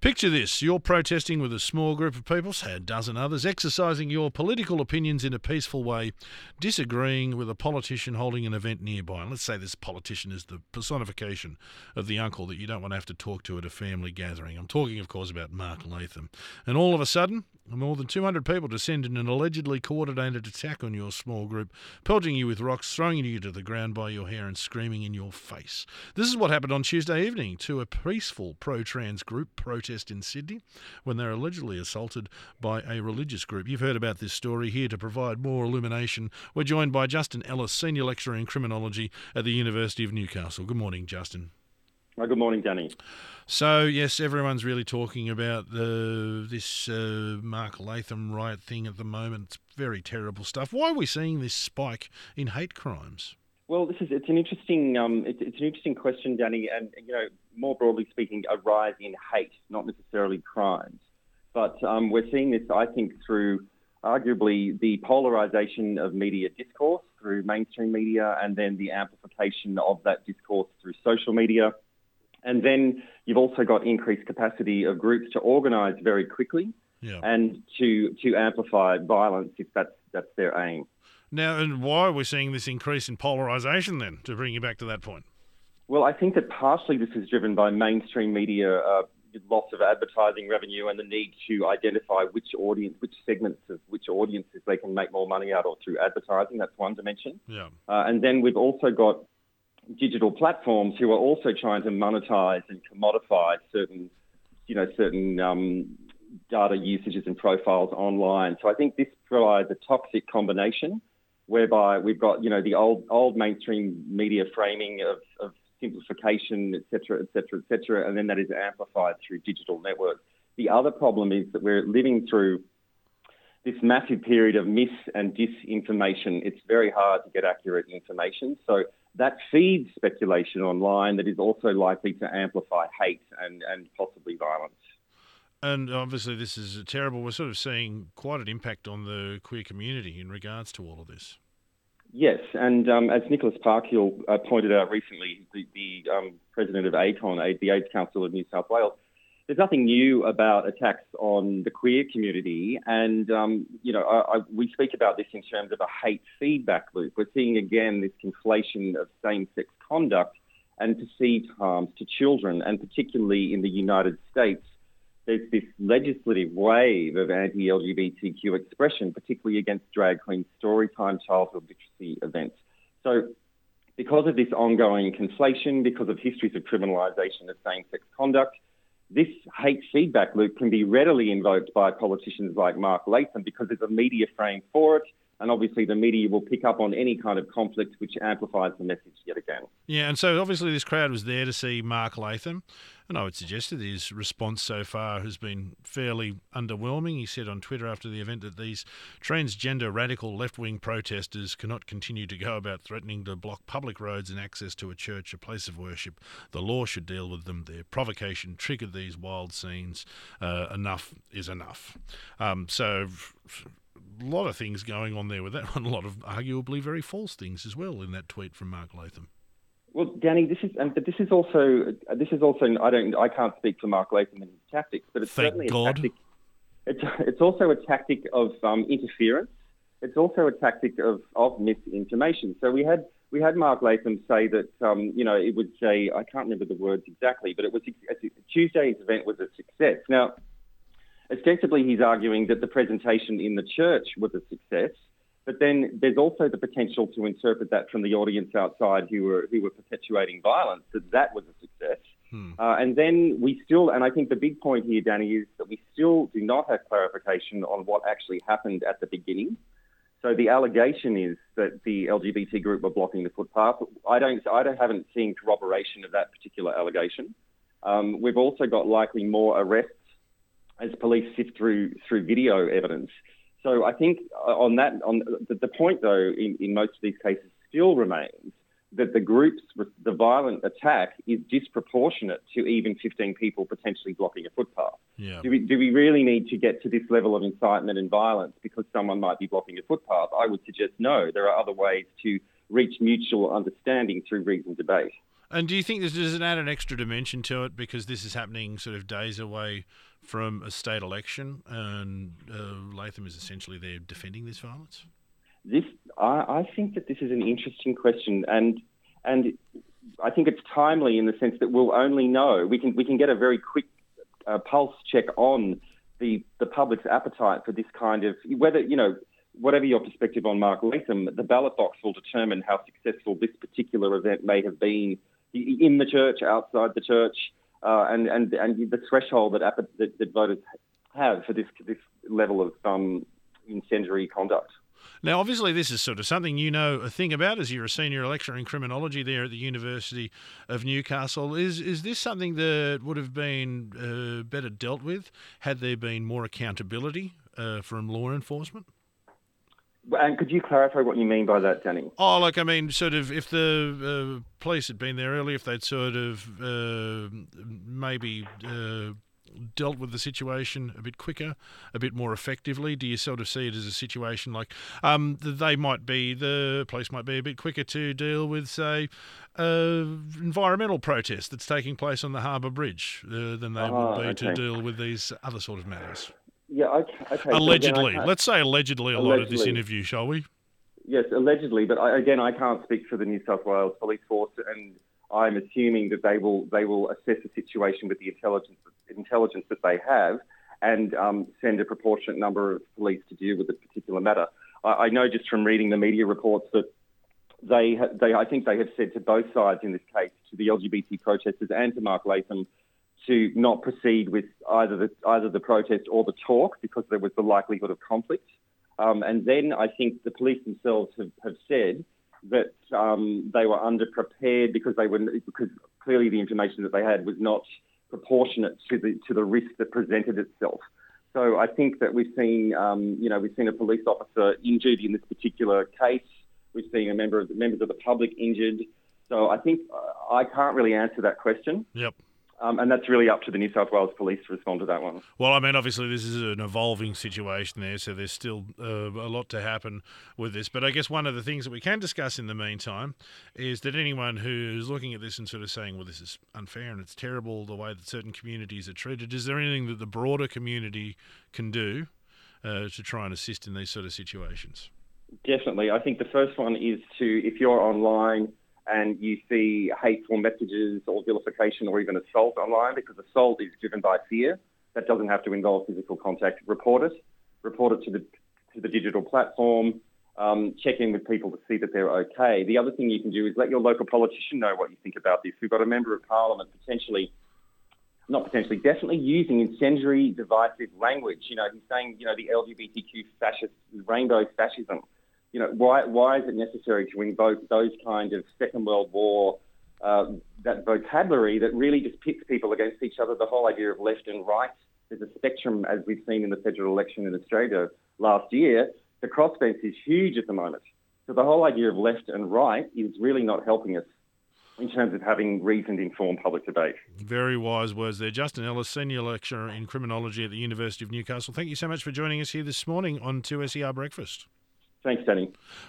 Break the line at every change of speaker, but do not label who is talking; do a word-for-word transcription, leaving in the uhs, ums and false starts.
Picture this. You're protesting with a small group of people, say a dozen others, exercising your political opinions in a peaceful way, disagreeing with a politician holding an event nearby. And let's say this politician is the personification of the uncle that you don't want to have to talk to at a family gathering. I'm talking, of course, about Mark Latham. And all of a sudden, more than two hundred people descend in an allegedly coordinated attack on your small group, pelting you with rocks, throwing you to the ground by your hair and screaming in your face. This is what happened on Tuesday evening to a peaceful pro-trans group protest in Sydney when they're allegedly assaulted by a religious group. You've heard about this story. Here to provide more illumination, we're joined by Justin Ellis, Senior Lecturer in Criminology at the University of Newcastle. Good morning, Justin.
Oh, good morning, Danny.
So, yes, everyone's really talking about the, this uh, Mark Latham riot thing at the moment. It's very terrible stuff. Why are we seeing this spike in hate crimes?
Well, this is it's an interesting um, it, it's an interesting question, Danny, and you know, more broadly speaking, a rise in hate, not necessarily crimes. But um, we're seeing this, I think, through arguably the polarisation of media discourse through mainstream media, and then the amplification of that discourse through social media. And then you've also got increased capacity of groups to organise very quickly
yeah.
and to to amplify violence if that's that's their aim.
Now, and why are we seeing this increase in polarisation then, to bring you back to that point?
Well, I think that partially this is driven by mainstream media uh, loss of advertising revenue and the need to identify which audience, which segments of which audiences they can make more money out of through advertising. That's one dimension.
Yeah.
Uh, and then we've also got digital platforms who are also trying to monetize and commodify certain, you know, certain um, data usages and profiles online. So I think this provides a toxic combination whereby we've got, you know, the old old mainstream media framing of, of simplification, et cetera, et cetera, et cetera, and then that is amplified through digital networks. The other problem is that we're living through this massive period of mis and disinformation. It's very hard to get accurate information. So that feeds speculation online that is also likely to amplify hate and, and possibly violence.
And obviously this is terrible. We're sort of seeing quite an impact on the queer community in regards to all of this.
Yes, and um, as Nicholas Parkhill uh, pointed out recently, the, the um, president of A C O N, the AIDS Council of New South Wales, there's nothing new about attacks on the queer community. And, um, you know, I, I, we speak about this in terms of a hate feedback loop. We're seeing, again, this conflation of same-sex conduct and perceived harms to children, and particularly in the United States, there's this legislative wave of anti-L G B T Q expression, particularly against drag queen storytime childhood literacy events. So because of this ongoing conflation, because of histories of criminalisation of same-sex conduct, this hate feedback loop can be readily invoked by politicians like Mark Latham because there's a media frame for it, and obviously the media will pick up on any kind of conflict which amplifies the message yet again.
Yeah, and so obviously this crowd was there to see Mark Latham, and I would suggest that his response so far has been fairly underwhelming. He said on Twitter after the event that these transgender radical left-wing protesters cannot continue to go about threatening to block public roads and access to a church, a place of worship. The law should deal with them. Their provocation triggered these wild scenes. Uh, enough is enough. Um, so... A lot of things going on there with that one, a lot of arguably very false things as well in that tweet from Mark Latham.
Well, Danny, this is, and but this is also, this is also, I don't, I can't speak for Mark Latham and his tactics, but it's
Thank
certainly
God.
a tactic. It's, it's also a tactic of um, interference. It's also a tactic of, of misinformation. So we had, we had Mark Latham say that, um, you know, it would say, I can't remember the words exactly, but it was Tuesday's event was a success. Now, ostensibly, he's arguing that the presentation in the church was a success, but then there's also the potential to interpret that from the audience outside who were who were perpetuating violence, that that was a success. Hmm. Uh, and then we still, and I think the big point here, Danny, is that we still do not have clarification on what actually happened at the beginning. So the allegation is that the L G B T group were blocking the footpath. I don't, I don't haven't seen corroboration of that particular allegation. Um, we've also got likely more arrests as police sift through through video evidence. So I think on that, on the, the point though, in, in most of these cases still remains that the group's, the violent attack is disproportionate to even fifteen people potentially blocking a footpath.
Yeah.
Do we, do we really need to get to this level of incitement and violence because someone might be blocking a footpath? I would suggest no. There are other ways to reach mutual understanding through reasoned debate.
And do you think this does it add an extra dimension to it because this is happening sort of days away from a state election, and uh, Latham is essentially there defending this violence?
This, I, I think that this is an interesting question, and and I think it's timely in the sense that we'll only know we can we can get a very quick uh, pulse check on the the public's appetite for this kind of whether you know whatever your perspective on Mark Latham, the ballot box will determine how successful this particular event may have been in the church, outside the church, uh, and and and the threshold that, that that voters have for this this level of um, incendiary conduct.
Now, obviously, this is sort of something you know a thing about as you're a senior lecturer in criminology there at the University of Newcastle. Is is this something that would have been uh, better dealt with had there been more accountability uh, from law enforcement?
And could you clarify what you mean by that, Danny?
Oh, like, I mean, sort of, if the uh, police had been there earlier, if they'd sort of uh, maybe uh, dealt with the situation a bit quicker, a bit more effectively, do you sort of see it as a situation like um, they might be, the police might be a bit quicker to deal with, say, uh, environmental protest that's taking place on the Harbour Bridge uh, than they
oh,
would be
okay.
to deal with these other sort of matters?
Yeah, okay. okay.
Allegedly.
So again,
Let's say allegedly a
allegedly.
lot of this interview, shall we?
Yes, allegedly. But I, again, I can't speak for the New South Wales Police Force, and I'm assuming that they will they will assess the situation with the intelligence intelligence that they have, and um, send a proportionate number of police to deal with the particular matter. I, I know just from reading the media reports that they ha- they I think they have said to both sides in this case, to the L G B T protesters and to Mark Latham, to not proceed with either the either the protest or the talk because there was the likelihood of conflict. Um, and then I think the police themselves have, have said that um, they were underprepared because they were because clearly the information that they had was not proportionate to the to the risk that presented itself. So I think that we've seen um, you know we've seen a police officer injured in this particular case. We've seen a member of the members of the public injured. So I think uh, I can't really answer that question.
Yep.
Um, and that's really up to the New South Wales Police to respond to that one.
Well, I mean, obviously this is an evolving situation there, so there's still uh, a lot to happen with this. But I guess one of the things that we can discuss in the meantime is that anyone who's looking at this and sort of saying, well, this is unfair and it's terrible the way that certain communities are treated, is there anything that the broader community can do uh, to try and assist in these sort of situations?
Definitely. I think the first one is to, if you're online and you see hateful messages or vilification or even assault online, because assault is driven by fear, that doesn't have to involve physical contact, report it. Report it to the to the digital platform. Um, check in with people to see that they're okay. The other thing you can do is let your local politician know what you think about this. We've got a member of parliament potentially, not potentially, definitely using incendiary, divisive language. You know, he's saying, you know, the L G B T Q fascist, rainbow fascism. You know, why why is it necessary to invoke those kind of Second World War, uh, that vocabulary that really just pits people against each other, the whole idea of left and right? There's a spectrum, as we've seen in the federal election in Australia last year. The crossbench is huge at the moment. So the whole idea of left and right is really not helping us in terms of having reasoned, informed public debate.
Very wise words there. Justin Ellis, Senior Lecturer in Criminology at the University of Newcastle. Thank you so much for joining us here this morning on two S E R Breakfast.
Thanks, Danny.